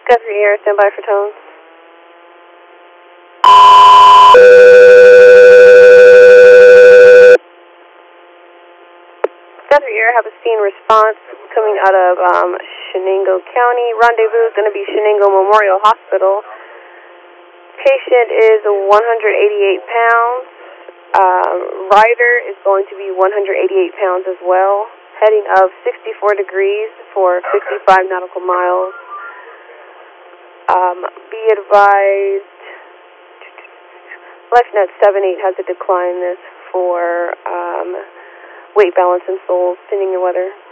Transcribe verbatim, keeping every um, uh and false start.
Guthrie Air, stand by for tone. Guthrie Air, have a scene response coming out of um, Shenango County. Rendezvous is going to be Shenango Memorial Hospital. Patient is one hundred eighty-eight pounds. Um, rider is going to be one hundred eighty-eight pounds as well. Heading of sixty-four degrees for fifty-five nautical miles. Um, be advised, LifeNet seven eight has a decline this for um, weight balance and souls, sending your weather.